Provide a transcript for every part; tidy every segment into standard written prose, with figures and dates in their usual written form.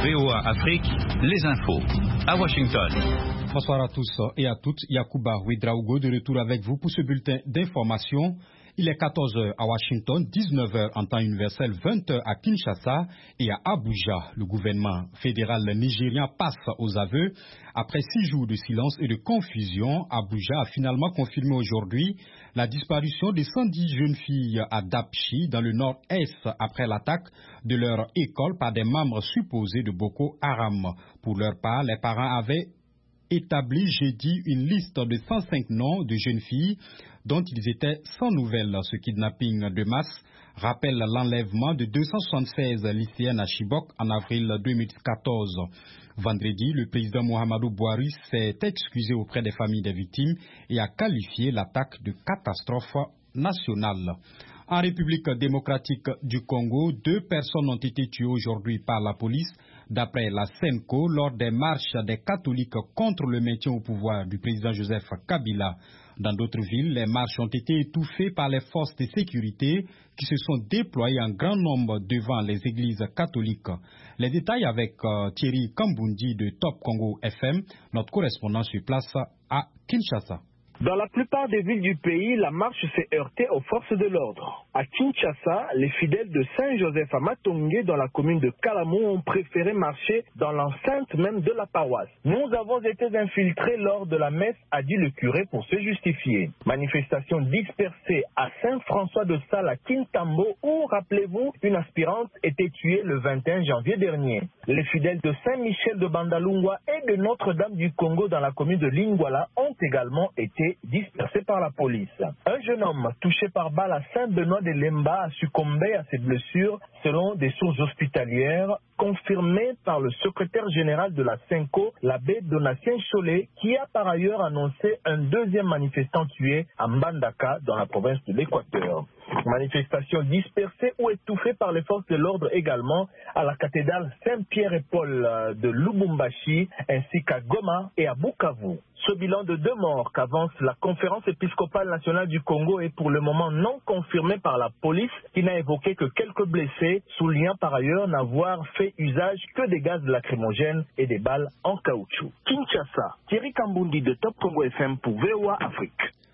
VOA Afrique, les infos. À Washington. Bonsoir à tous et à toutes. Yacouba Ouedraogo de retour avec vous pour ce bulletin d'information. Il est 14h à Washington, 19h en temps universel, 20h à Kinshasa et à Abuja. Le gouvernement fédéral nigérien passe aux aveux. Après 6 jours de silence et de confusion, Abuja a finalement confirmé aujourd'hui la disparition des 110 jeunes filles à Dapchi, dans le nord-est, après l'attaque de leur école par des membres supposés de Boko Haram. Pour leur part, les parents avaient établi jeudi une liste de 105 noms de jeunes filles dont ils étaient sans nouvelles. Ce kidnapping de masse rappelle l'enlèvement de 276 lycéennes à Chibok en avril 2014. Vendredi, le président Muhammadu Buhari s'est excusé auprès des familles des victimes et a qualifié l'attaque de catastrophe nationale. En République démocratique du Congo, 2 personnes ont été tuées aujourd'hui par la police, d'après la SENCO, lors des marches des catholiques contre le maintien au pouvoir du président Joseph Kabila. Dans d'autres villes, les marches ont été étouffées par les forces de sécurité qui se sont déployées en grand nombre devant les églises catholiques. Les détails avec Thierry Kambundi de Top Congo FM, notre correspondant sur place à Kinshasa. Dans la plupart des villes du pays, la marche s'est heurtée aux forces de l'ordre. À Kinshasa, les fidèles de Saint-Joseph à Matongé, dans la commune de Kalamou, ont préféré marcher dans l'enceinte même de la paroisse. Nous avons été infiltrés lors de la messe, a dit le curé pour se justifier. Manifestation dispersée à Saint-François de Sales à Kintambo, où, rappelez-vous, une aspirante était tuée le 21 janvier dernier. Les fidèles de Saint-Michel de Bandalungwa et de Notre-Dame du Congo dans la commune de Lingwala ont également été dispersés par la police. Un jeune homme touché par balle à Saint-Benoît de Lemba a succombé à ses blessures selon des sources hospitalières confirmées par le secrétaire général de la SENCO, l'abbé Donatien Cholet, qui a par ailleurs annoncé un deuxième manifestant tué à Mbandaka dans la province de l'Équateur. Manifestation dispersée ou étouffée par les forces de l'ordre également à la cathédrale Saint-Pierre et Paul de Lubumbashi ainsi qu'à Goma et à Bukavu. Ce bilan de 2 morts qu'avance la conférence épiscopale nationale du Congo est pour le moment non confirmé par la police qui n'a évoqué que quelques blessés, soulignant par ailleurs n'avoir fait usage que des gaz lacrymogènes et des balles en caoutchouc. Kinshasa, Thierry Kambundi de Top Congo FM pour VOA Afrique.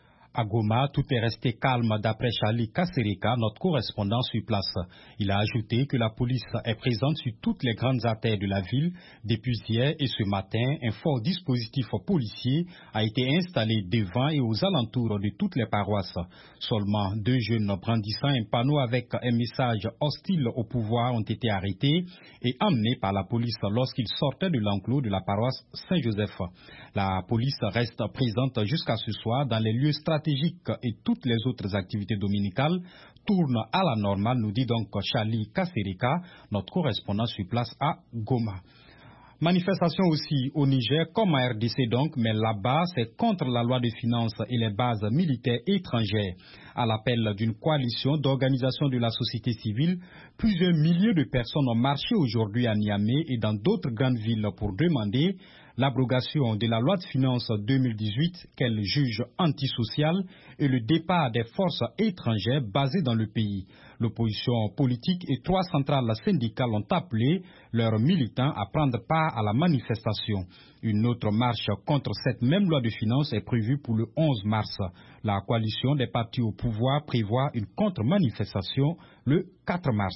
À Goma, tout est resté calme d'après Charlie Kasserika, notre correspondant sur place. Il a ajouté que la police est présente sur toutes les grandes artères de la ville. Depuis hier et ce matin, un fort dispositif policier a été installé devant et aux alentours de toutes les paroisses. Seulement 2 jeunes brandissant un panneau avec un message hostile au pouvoir ont été arrêtés et emmenés par la police lorsqu'ils sortaient de l'enclos de la paroisse Saint-Joseph. La police reste présente jusqu'à ce soir dans les lieux stratégiques et toutes les autres activités dominicales tournent à la normale, nous dit donc Charlie Kasserika, notre correspondant sur place à Goma. Manifestation aussi au Niger, comme à RDC donc, mais là-bas, c'est contre la loi de finances et les bases militaires étrangères. À l'appel d'une coalition d'organisations de la société civile, plusieurs milliers de personnes ont marché aujourd'hui à Niamey et dans d'autres grandes villes pour demander l'abrogation de la loi de finances 2018 qu'elle juge antisociale et le départ des forces étrangères basées dans le pays. L'opposition politique et 3 centrales syndicales ont appelé leurs militants à prendre part à la manifestation. Une autre marche contre cette même loi de finances est prévue pour le 11 mars. La coalition des partis au pouvoir prévoit une contre-manifestation le 4 mars.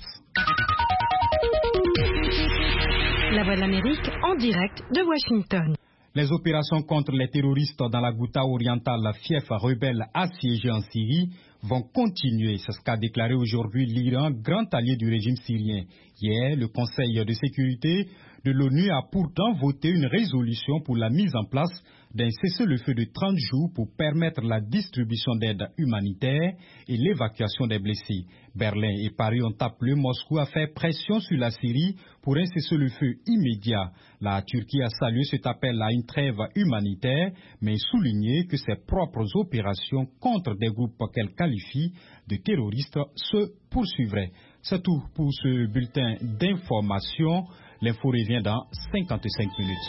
La Voix de l'Amérique en direct de Washington. Les opérations contre les terroristes dans la Ghouta orientale, fief rebelle assiégé en Syrie, vont continuer. C'est ce qu'a déclaré aujourd'hui l'Iran, grand allié du régime syrien. Hier, le Conseil de sécurité de l'ONU a pourtant voté une résolution pour la mise en place d'un cessez-le-feu de 30 jours pour permettre la distribution d'aide humanitaire et l'évacuation des blessés. Berlin et Paris ont appelé Moscou à faire pression sur la Syrie pour un cessez-le-feu immédiat. La Turquie a salué cet appel à une trêve humanitaire, mais souligné que ses propres opérations contre des groupes qu'elle qualifie de terroristes se poursuivraient. C'est tout pour ce bulletin d'information. L'info revient dans 55 minutes.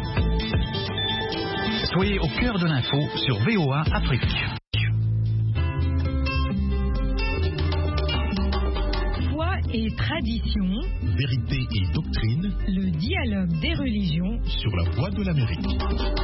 Soyez au cœur de l'info sur VOA Afrique. tradition, vérité et doctrine, le dialogue des religions sur la voie de l'Amérique.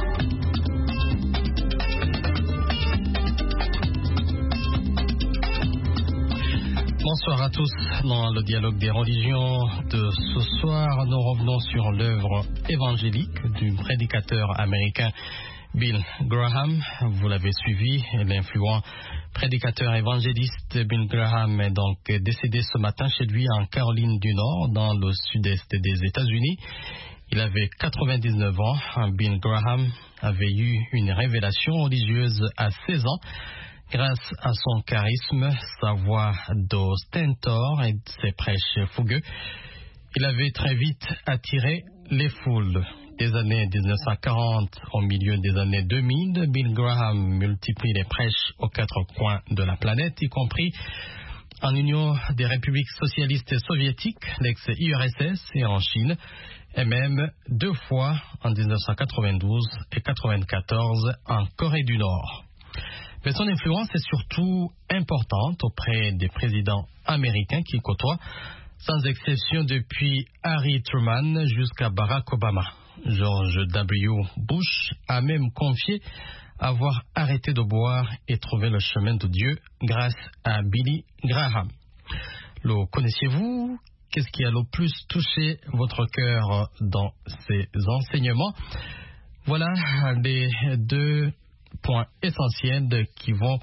Bonsoir à tous. Dans le dialogue des religions de ce soir, nous revenons sur l'œuvre évangélique du prédicateur américain Bill Graham. Vous l'avez suivi, l'influent prédicateur évangéliste Bill Graham est donc décédé ce matin chez lui en Caroline du Nord, dans le sud-est des États-Unis. Il avait 99 ans. Bill Graham avait eu une révélation religieuse à 16 ans. Grâce à son charisme, sa voix d'ostentor et ses prêches fougueux, il avait très vite attiré les foules. Des années 1940 au milieu des années 2000, Bill Graham multiplie les prêches aux quatre coins de la planète, y compris en Union des républiques socialistes soviétiques, l'ex-URSS, et en Chine, et même 2 fois en 1992 et 1994 en Corée du Nord. Mais son influence est surtout importante auprès des présidents américains qu'il côtoie, sans exception depuis Harry Truman jusqu'à Barack Obama. George W. Bush a même confié avoir arrêté de boire et trouvé le chemin de Dieu grâce à Billy Graham. Le connaissiez-vous? Qu'est-ce qui a le plus touché votre cœur dans ces enseignements? Voilà les 2 points essentiels qui vont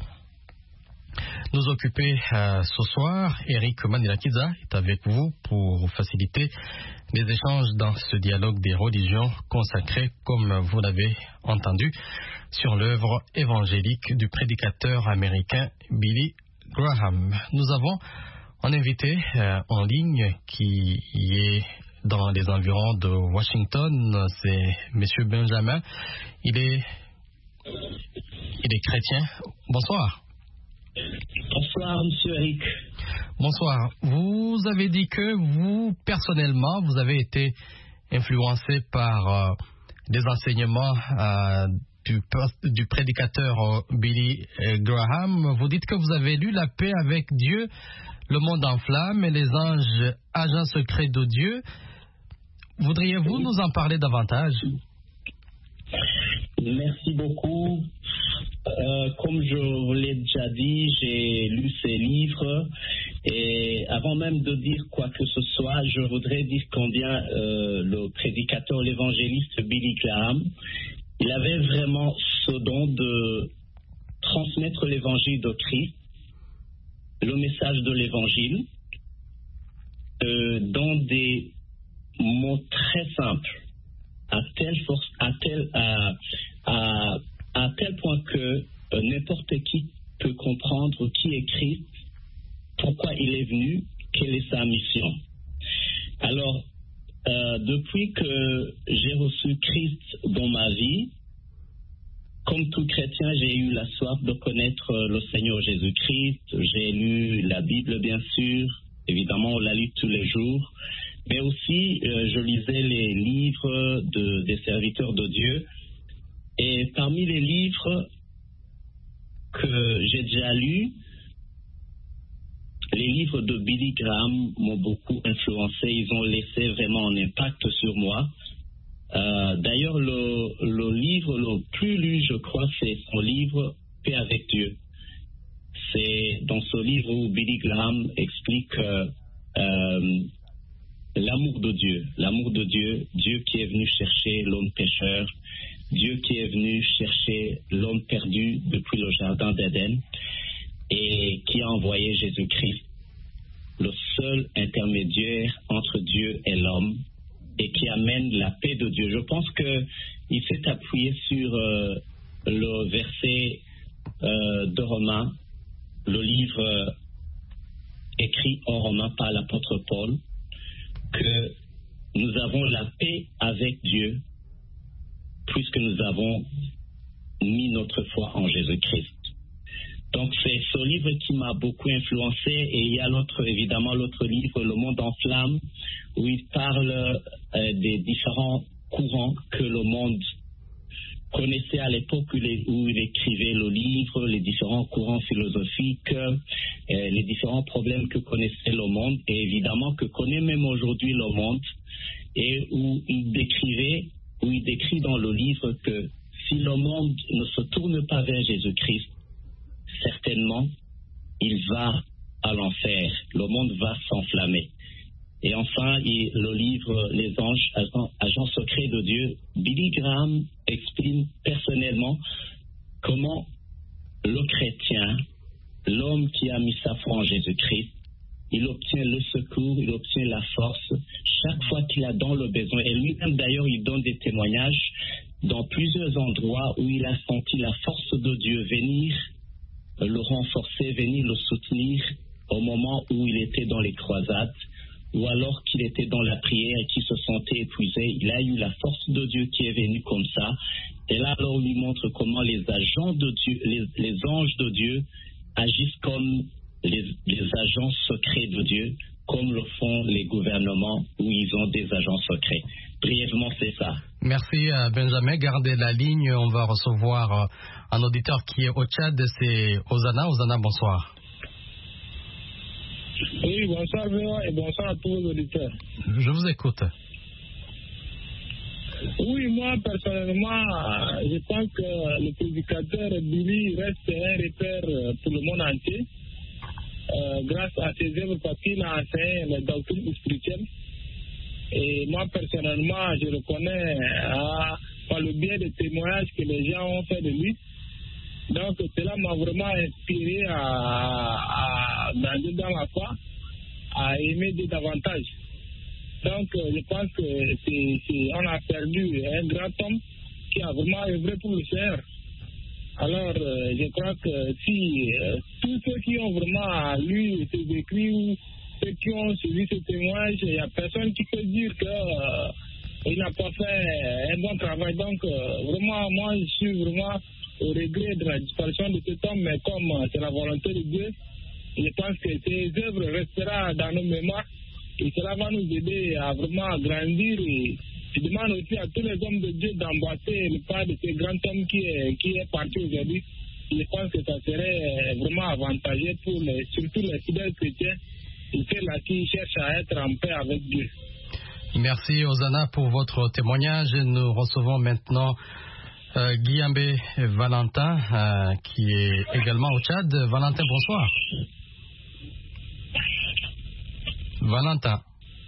nous occuper ce soir. Eric Manilakiza est avec vous pour faciliter les échanges dans ce dialogue des religions consacré, comme vous l'avez entendu, sur l'œuvre évangélique du prédicateur américain Billy Graham. Nous avons un invité en ligne qui est dans les environs de Washington, c'est M. Benjamin. Il est chrétien. Bonsoir. Bonsoir, M. Eric. Bonsoir. Vous avez dit que vous, personnellement, vous avez été influencé par des enseignements du prédicateur Billy Graham. Vous dites que vous avez lu La paix avec Dieu, Le monde en flammes et Les anges, agents secrets de Dieu. Voudriez-vous nous en parler davantage? Merci beaucoup. Comme je vous l'ai déjà dit, j'ai lu ces livres et avant même de dire quoi que ce soit, je voudrais dire combien le prédicateur, l'évangéliste Billy Graham, il avait vraiment ce don de transmettre l'évangile de Christ, le message de l'évangile, dans des mots très simples, à tel point que n'importe qui peut comprendre qui est Christ, pourquoi il est venu, quelle est sa mission. Alors, depuis que j'ai reçu Christ dans ma vie, comme tout chrétien, j'ai eu la soif de connaître le Seigneur Jésus-Christ. J'ai lu la Bible, bien sûr. Évidemment, on la lit tous les jours. Mais aussi, je lisais les livres des serviteurs de Dieu. Et parmi les livres que j'ai déjà lus, les livres de Billy Graham m'ont beaucoup influencé. Ils ont laissé vraiment un impact sur moi. D'ailleurs, le livre le plus lu, je crois, c'est son livre « Paix avec Dieu ». C'est dans ce livre où Billy Graham explique l'amour de Dieu, Dieu qui est venu chercher l'homme pécheur, Dieu qui est venu chercher l'homme perdu depuis le jardin d'Éden et qui a envoyé Jésus-Christ, le seul intermédiaire entre Dieu et l'homme, et qui amène la paix de Dieu. Je pense qu'il s'est appuyé sur le verset de Romains, le livre écrit en Romains par l'apôtre Paul, que nous avons la paix avec Dieu puisque nous avons mis notre foi en Jésus-Christ. Donc c'est ce livre qui m'a beaucoup influencé, et il y a évidemment l'autre livre, Le monde en flammes, où il parle des différents courants que le monde connaissait à l'époque où il écrivait le livre, les différents courants philosophiques, les différents problèmes que connaissait le monde, et évidemment que connaît même aujourd'hui le monde, et où il décrit dans le livre que si le monde ne se tourne pas vers Jésus-Christ, certainement, il va à l'enfer, le monde va s'enflammer. Et enfin, le livre Les anges, agents secrets de Dieu, Billy Graham explique personnellement comment le chrétien, l'homme qui a mis sa foi en Jésus-Christ, il obtient le secours, il obtient la force chaque fois qu'il a dans le besoin. Et lui-même d'ailleurs, il donne des témoignages dans plusieurs endroits où il a senti la force de Dieu venir le renforcer, venir le soutenir au moment où il était dans les croisades, ou alors qu'il était dans la prière et qu'il se sentait épuisé. Il a eu la force de Dieu qui est venue comme ça. Et là, alors, on lui montre comment les agents de Dieu, les anges de Dieu agissent comme les agents secrets de Dieu, comme le font les gouvernements où ils ont des agents secrets. Brièvement, c'est ça. Merci Benjamin. Gardez la ligne. On va recevoir un auditeur qui est au Tchad. C'est Ozana. Ozana, bonsoir. Oui, bonsoir Véo et bonsoir à tous vos auditeurs. Je vous écoute. Oui, moi personnellement, je pense que le prédicateur Billy reste un repère pour le monde entier grâce à ses œuvres parce qu'il a enseigné la doctrine spirituelle. Et moi personnellement, je le connais par le biais des témoignages que les gens ont fait de lui. Donc cela m'a vraiment inspiré à grandir dans la foi, à aimer davantage. Donc je pense que on a perdu un grand homme qui a vraiment œuvré pour le Seigneur. Alors je crois que si tous ceux qui ont vraiment lu ces écrits ou ceux qui ont suivi ce témoignage, il n'y a personne qui peut dire qu'il n'a pas fait un bon travail. Donc vraiment, moi je suis vraiment au regret de la disparition de cet homme, mais comme c'est la volonté de Dieu, je pense que ces œuvres resteront dans nos mémoires et cela va nous aider à vraiment grandir. Et je demande aussi à tous les hommes de Dieu d'embrasser le pas de ce grand homme qui est parti aujourd'hui. Je pense que ça serait vraiment avantageux pour surtout les fidèles chrétiens et ceux-là qui cherchent à être en paix avec Dieu. Merci Ozana pour votre témoignage. Nous recevons maintenant Guillambé Valentin qui est également au Tchad. Valentin, bonsoir. Valentin,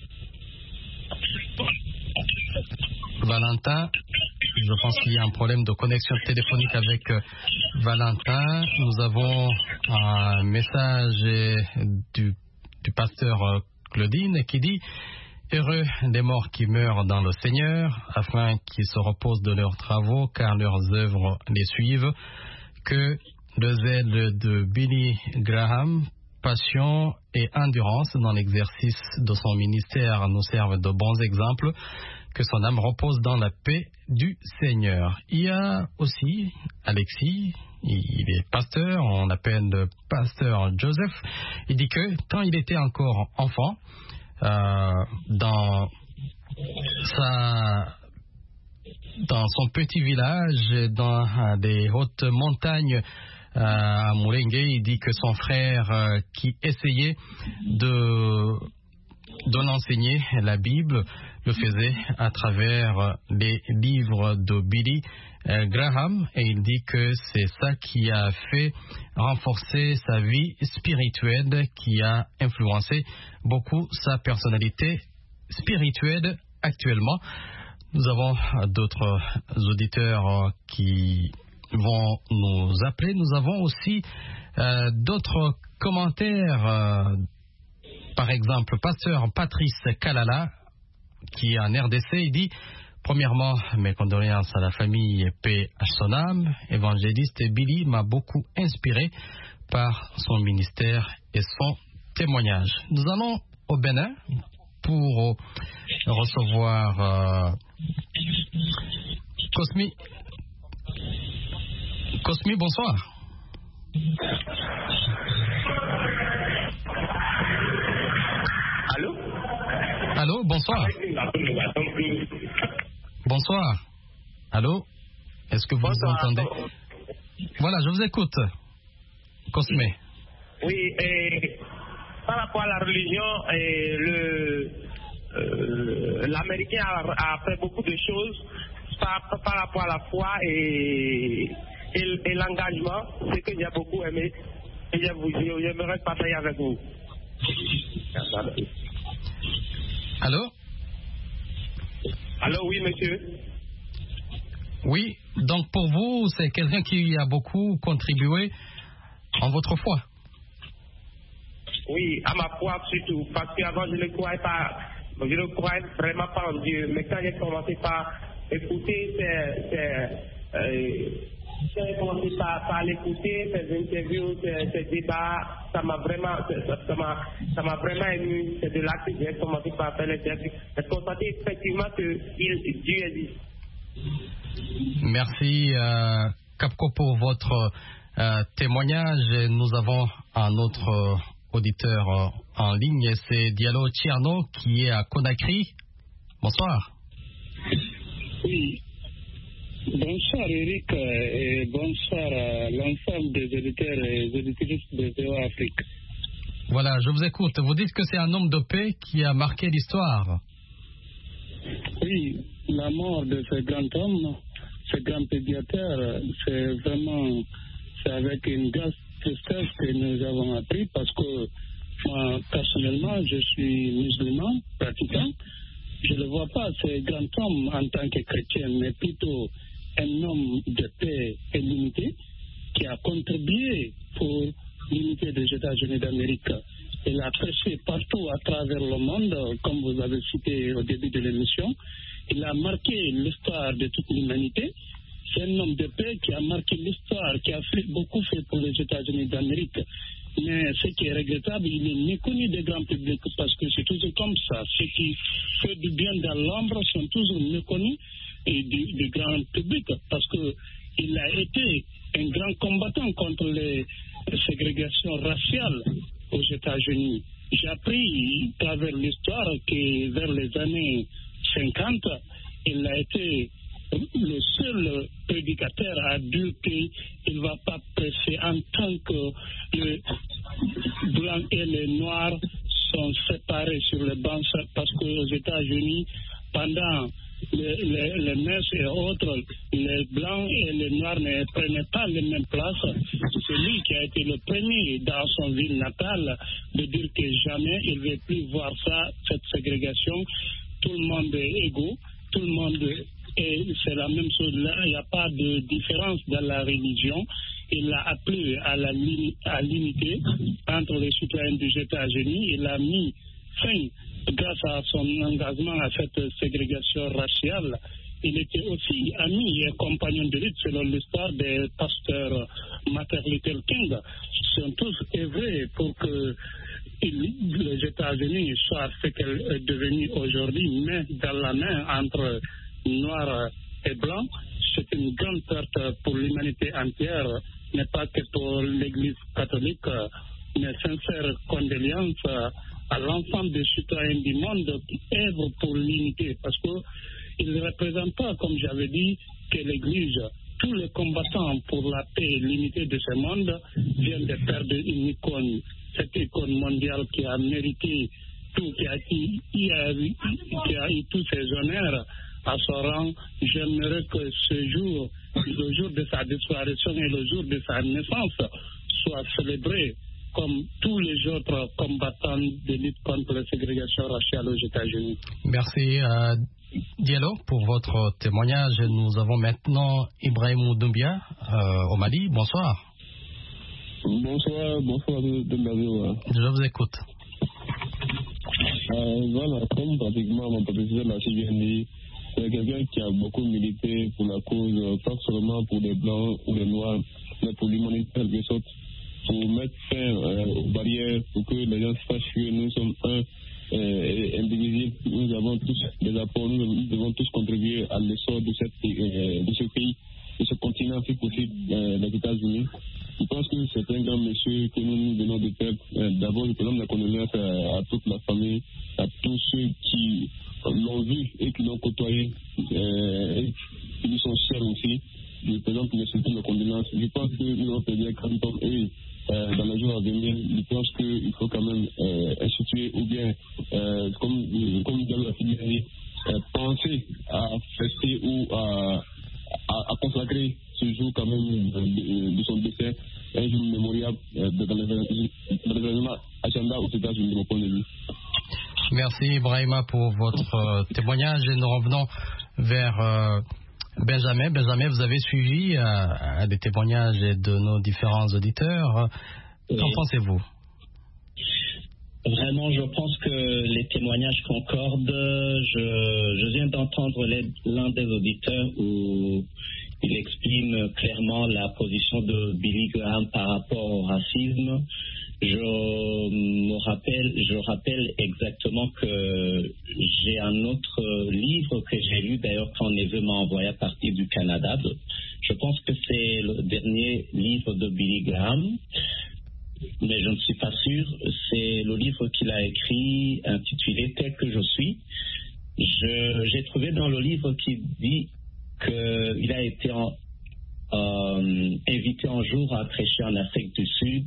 je pense qu'il y a un problème de connexion téléphonique avec Valentin. Nous avons un message du pasteur Claudine qui dit: heureux des morts qui meurent dans le Seigneur, afin qu'ils se reposent de leurs travaux, car leurs œuvres les suivent. Que le zèle de Billy Graham, passion et endurance dans l'exercice de son ministère nous servent de bons exemples. Que son âme repose dans la paix du Seigneur. Il y a aussi Alexis, il est pasteur, on l'appelle le pasteur Joseph. Il dit que quand il était encore enfant, dans son petit village, dans des hautes montagnes à Moulengue, il dit que son frère qui essayait de l'enseigner la Bible le faisait à travers les livres de Billy Graham, et il dit que c'est ça qui a fait renforcer sa vie spirituelle, qui a influencé beaucoup sa personnalité spirituelle actuellement. Nous avons d'autres auditeurs qui vont nous appeler. Nous avons aussi d'autres commentaires. Par exemple, pasteur Patrice Kalala, qui est en RDC, il dit: premièrement, mes condoléances à la famille et paix à son âme. Évangéliste Billy m'a beaucoup inspiré par son ministère et son témoignage. Nous allons au Bénin pour recevoir Cosmi. Cosmi, bonsoir. Allô? Allô, bonsoir. Bonsoir. Allô? Est-ce que vous nous entendez? Voilà, je vous écoute. Cosme. Oui, et par rapport à la religion, l'Américain a fait beaucoup de choses par rapport à la foi et l'engagement, ce que j'ai beaucoup aimé et j'aimerais partager avec vous. Allô? Allô, oui, monsieur. Oui, donc pour vous, c'est quelqu'un qui a beaucoup contribué en votre foi. Oui, à ma foi surtout, parce qu'avant je ne croyais vraiment pas en Dieu, mais quand j'ai commencé par écouter j'ai commencé par l'écouter, ces interviews, ces débats, ça m'a vraiment ému. C'est de là que j'ai commencé par faire les interviews. J'ai constaté effectivement que Dieu existe. Merci Capco pour votre témoignage. Nous avons un autre auditeur en ligne, c'est Diallo Tierno qui est à Conakry. Bonsoir. Oui. Bonsoir Eric et bonsoir à l'ensemble des auditeurs et auditrices de VOA Afrique. Voilà, je vous écoute. Vous dites que c'est un homme de paix qui a marqué l'histoire. Oui, la mort de ce grand homme, ce grand pédiateur, c'est avec une grande tristesse que nous avons appris parce que moi, personnellement, je suis musulman, pratiquant. Je ne le vois pas, ce grand homme en tant que chrétien, mais plutôt un homme de paix et l'unité qui a contribué pour l'unité des États-Unis d'Amérique. Il a prêché partout à travers le monde, comme vous avez cité au début de l'émission. Il a marqué l'histoire de toute l'humanité. C'est un homme de paix qui a marqué l'histoire, qui a beaucoup fait pour les États-Unis d'Amérique. Mais ce qui est regrettable, il est méconnu du grand public parce que c'est toujours comme ça. Ceux qui font du bien dans l'ombre sont toujours méconnus du grand public parce qu'il a été un grand combattant contre les ségrégations raciales aux États-Unis. J'ai appris à travers l'histoire que vers les années 50, il a été le seul prédicateur à dire qu'il ne va pas prêcher en tant que les blancs et les noirs sont séparés sur les bancs parce qu'aux États-Unis, pendant les messes et autres, les blancs et les noirs ne prenaient pas les mêmes places. C'est lui qui a été le premier dans son ville natale de dire que jamais il ne veut plus voir ça, cette ségrégation. Tout le monde est égaux, tout le monde et c'est la même chose là, il n'y a pas de différence dans la religion. Il a appelé à l'unité entre les citoyens des États-Unis. Il a mis fin, grâce à son engagement à cette ségrégation raciale. Il était aussi ami et compagnon de lutte selon l'histoire des pasteurs Martin Luther King. Ils sont tous œuvrés pour que les États-Unis soient ce qu'elle est devenue aujourd'hui, main dans la main entre noirs et blancs. C'est une grande perte pour l'humanité entière, mais pas que pour l'Église catholique. Mes sincères condoléances à l'ensemble des citoyens du monde qui œuvrent pour l'unité, parce qu'ils ne représentent pas, comme j'avais dit, que l'Église. Tous les combattants pour la paix et l'unité de ce monde viennent de perdre une icône, cette icône mondiale qui a mérité tout, qui a eu tous ses honneurs à son rang. J'aimerais que ce jour, le jour de sa disparition et le jour de sa naissance, soit célébré comme tous les autres combattants de lutte contre la ségrégation raciale aux États-Unis. Merci Diallo pour votre témoignage. Nous avons maintenant Ibrahim Doumbia au Mali. Bonsoir. Bonsoir Doumbia. Je vous écoute. Voilà, comme pratiquement mon professeur l'a si bien dit, c'est quelqu'un qui a beaucoup milité pour la cause, pas seulement pour les blancs ou les noirs, mais pour l'humanité en quelque sorte, pour mettre fin aux barrières, pour que les gens sachent que nous sommes indivisibles, nous avons tous des apports, nous devons tous contribuer à l'essor de ce pays, de ce continent Afrique aussi, les États-Unis. Je pense que c'est un grand monsieur que nous venons de perdre. D'abord, je présente la condoléance à toute la famille, à tous ceux qui l'ont vu et qui l'ont côtoyé, et qui lui sont chers aussi. je présente mes soutiens, mes condoléances. Je pense que nous allons perdu un grand homme et dans les jours à venir, je pense qu'il faut quand même instituer ou bien, comme Diallo a dit, penser à fêter ou à consacrer ce jour quand même de son décès, un jour mémorial dans l'événement agenda aux États-Unis de mon point de vue. Merci Ibrahima pour votre témoignage et nous revenons vers Benjamin. Benjamin, vous avez suivi des témoignages de nos différents auditeurs. Qu'en pensez-vous? Vraiment, je pense que les témoignages concordent. Je viens d'entendre l'un des auditeurs où il exprime clairement la position de Billy Graham par rapport au racisme. Je rappelle exactement que j'ai un autre livre que j'ai lu, d'ailleurs quand Neveu m'a envoyé à partir du Canada. Je pense que c'est le dernier livre de Billy Graham, mais je ne suis pas sûr. C'est le livre qu'il a écrit intitulé Tel que je suis. J'ai trouvé dans le livre qu'il dit qu'il a été invité un jour à prêcher en Afrique du Sud,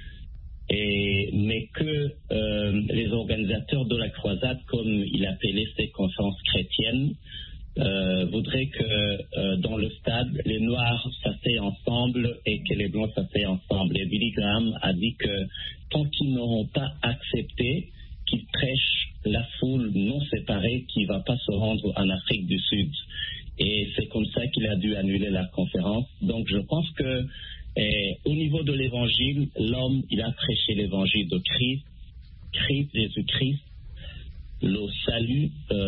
mais que les organisateurs de la croisade, comme il appelait ces conférences chrétiennes, voudraient que dans le stade, les Noirs s'asseyent ensemble et que les Blancs s'asseyent ensemble. Et Billy Graham a dit que tant qu'ils n'auront pas accepté qu'il prêche la foule non séparée, qui ne va pas se rendre en Afrique du Sud. Et c'est comme ça qu'il a dû annuler la conférence. Donc je pense que au niveau de l'évangile, l'homme, il a prêché l'évangile de Christ, Jésus-Christ, le salut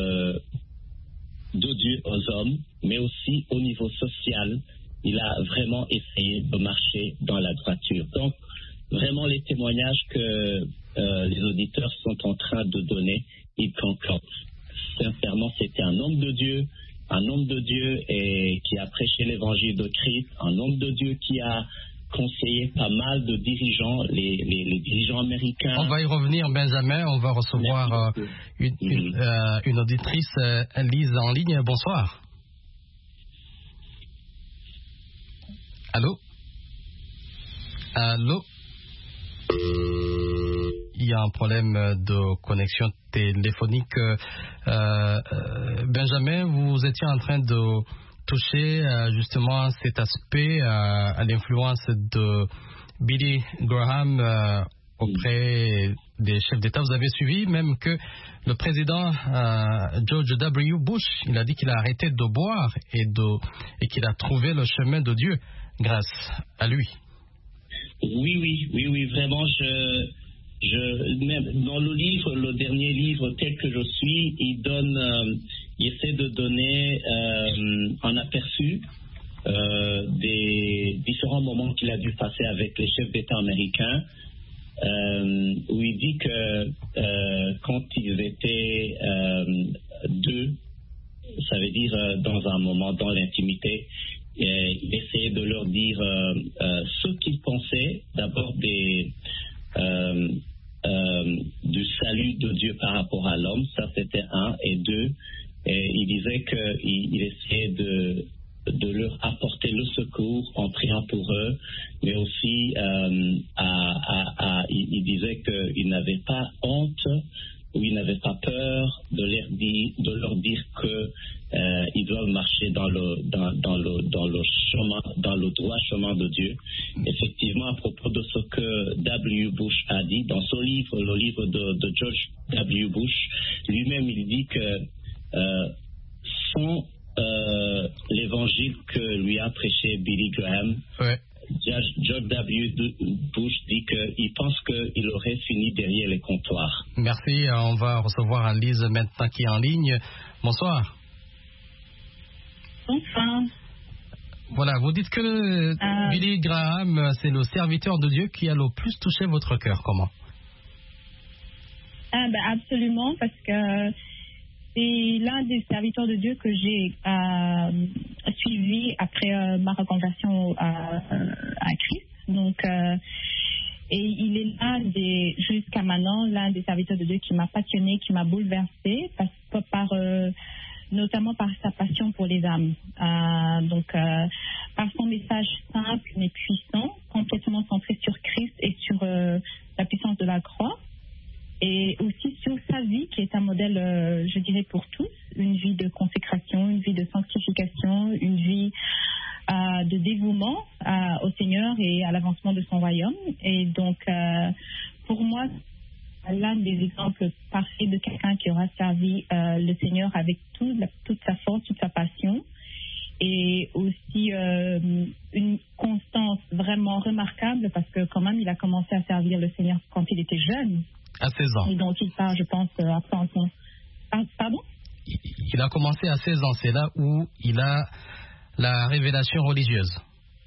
de Dieu aux hommes, mais aussi au niveau social, il a vraiment essayé de marcher dans la droiture. Donc, vraiment, les témoignages que les auditeurs sont en train de donner, ils concordent. Sincèrement, c'était un homme de Dieu et qui a prêché l'évangile de Christ, un homme de Dieu qui a conseillé pas mal de dirigeants, les dirigeants américains. On va y revenir, Benjamin. On va recevoir une auditrice, Lise, en ligne. Bonsoir. Allô? Allô? Il y a un problème de connexion téléphonique. Benjamin, vous étiez en train de toucher justement cet aspect à l'influence de Billy Graham auprès des chefs d'État. Vous avez suivi même que le président George W. Bush, il a dit qu'il a arrêté de boire et qu'il a trouvé le chemin de Dieu grâce à lui. Oui, vraiment, même dans le livre, le dernier livre tel que je suis, il essaie de donner un aperçu des différents moments qu'il a dû passer avec les chefs d'État américains, où il dit que quand ils étaient deux, ça veut dire dans un moment, dans l'intimité, il essayait de leur dire ce qu'ils pensaient d'abord du salut de Dieu par rapport à l'homme, ça c'était un, et deux, il disait qu'il essayait de leur apporter le secours en priant pour eux, mais aussi il disait qu'il n'avait pas honte ou il n'avait pas peur de leur dire que ils doivent marcher dans le chemin, dans le droit chemin de Dieu. Effectivement, à propos de ce que W. Bush a dit dans son livre, le livre de George W. Bush, lui-même il dit que sans l'évangile que lui a prêché Billy Graham, George W. Bush dit qu'il pense qu'il aurait fini derrière les comptoirs. Merci. On va recevoir Lise maintenant qui est en ligne. Bonsoir. Bonsoir. Voilà, vous dites que Billy Graham, c'est le serviteur de Dieu qui a le plus touché votre cœur. Comment? Absolument, parce que c'est l'un des serviteurs de Dieu que j'ai suivi après ma reconversion à Christ. Donc, et il est jusqu'à maintenant, l'un des serviteurs de Dieu qui m'a passionné, qui m'a bouleversé par notamment par sa passion pour les âmes. Par son message simple mais puissant, complètement centré sur Christ et sur la puissance de la croix, et aussi sur sa vie qui est un modèle, je dirais, pour tous, une vie de consécration, une vie de sanctification, une vie de dévouement au Seigneur et à l'avancement de son royaume. Et donc, pour moi, l'un des exemples parfaits de quelqu'un qui aura servi le Seigneur avec toute sa force, toute sa passion, et aussi une constance vraiment remarquable, parce que quand même il a commencé à servir le Seigneur quand il était jeune. À 16 ans. Et donc il part, je pense, après en son... Pardon ? Il a commencé à 16 ans, c'est là où il a la révélation religieuse.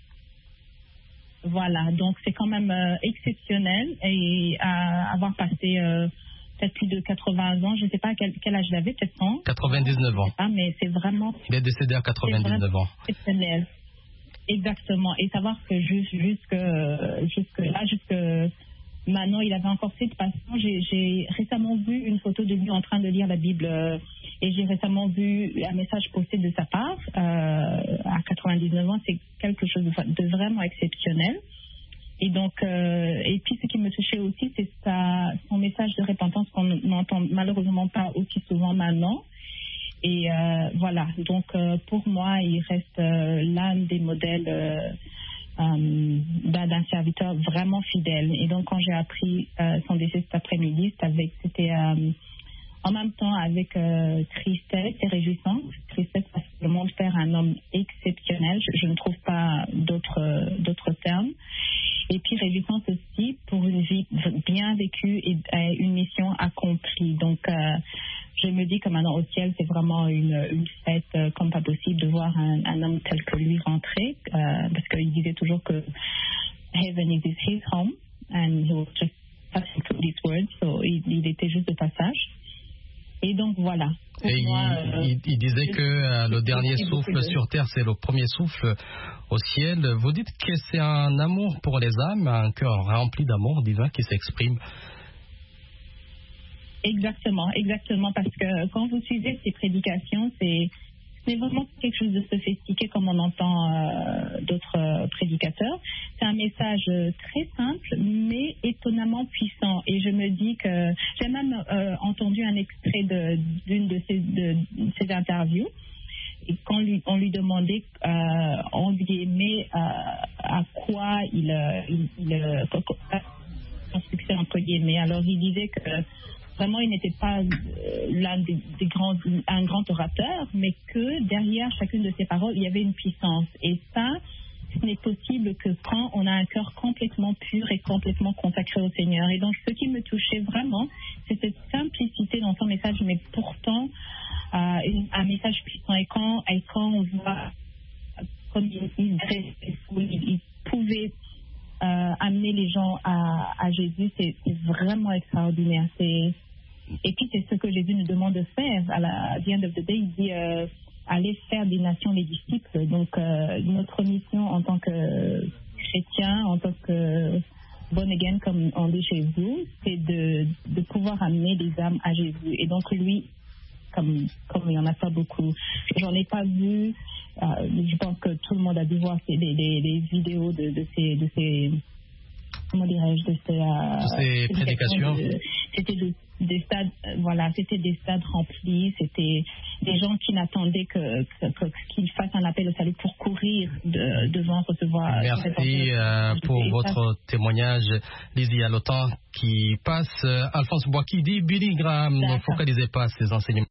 Voilà, donc c'est quand même exceptionnel, et avoir passé peut-être plus de 80 ans, je ne sais pas quel âge il avait, peut-être 100. 99 ans. Je sais pas, mais c'est vraiment... Il est décédé à 99 ans. Exceptionnel. Exactement. Et savoir que jusque maintenant, il avait encore cette passion. J'ai récemment vu une photo de lui en train de lire la Bible, et j'ai récemment vu un message posté de sa part à 99 ans. C'est quelque chose de vraiment exceptionnel. Et donc, et puis ce qui me touchait aussi, c'est son message de repentance qu'on n'entend malheureusement pas aussi souvent maintenant. Et voilà, donc pour moi, il reste l'un des modèles d'un serviteur vraiment fidèle. Et donc, quand j'ai appris son décès cet après-midi, c'était en même temps avec tristesse et réjouissance. Tristesse parce que le monde perd un homme exceptionnel, je ne trouve pas d'autres termes. Et puis réjouissance aussi pour une vie bien vécue et une mission accomplie. Donc, je me dis que maintenant au ciel, c'est vraiment une fête comme pas possible de voir un homme tel que lui rentrer, parce qu'il disait toujours que heaven is his home, and he was just passing through these words, so il était juste de passage. Et donc voilà. Et moi, il disait que le dernier souffle sur terre, c'est le premier souffle au ciel. Vous dites que c'est un amour pour les âmes, un cœur rempli d'amour divin qui s'exprime. Exactement, parce que quand vous suivez ces prédications, c'est vraiment quelque chose de sophistiqué comme on entend d'autres prédicateurs. C'est un message très simple, mais étonnamment puissant. Et je me dis que j'ai même entendu un extrait d'une de ces interviews. Et quand on lui demandait, on lui aimait à quoi son succès entre guillemets. Alors il disait que vraiment, il n'était pas un grand orateur, mais que derrière chacune de ses paroles, il y avait une puissance. Et ça, ce n'est possible que quand on a un cœur complètement pur et complètement consacré au Seigneur. Et donc, ce qui me touchait vraiment, c'est cette simplicité dans son message, mais pourtant un message puissant. Et quand on voit comme il pouvait amener les gens à Jésus, c'est vraiment extraordinaire. Et puis c'est ce que Jésus nous demande de faire. À la end of the day, il dit allez faire des nations les disciples. Donc notre mission en tant que chrétien, en tant que born again, comme on dit chez vous, c'est de pouvoir amener des âmes à Jésus. Et donc lui, comme il n'y en a pas beaucoup, j'en ai pas vu. Je pense que tout le monde a dû voir des vidéos de ces comment dirais-je, de ces prédications. C'était des stades, voilà, c'était des stades remplis, c'était des gens qui n'attendaient qu'il fasse un appel au salut pour courir devant recevoir. Merci pour votre témoignage, Lizzie. Il y a le temps qui passe. Alphonse Boaki dit Billy Graham ne focalisait pas ses enseignements.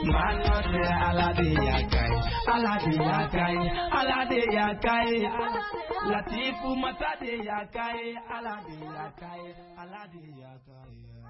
Manote alade yakai, Latifu matade yakai, alade yakai.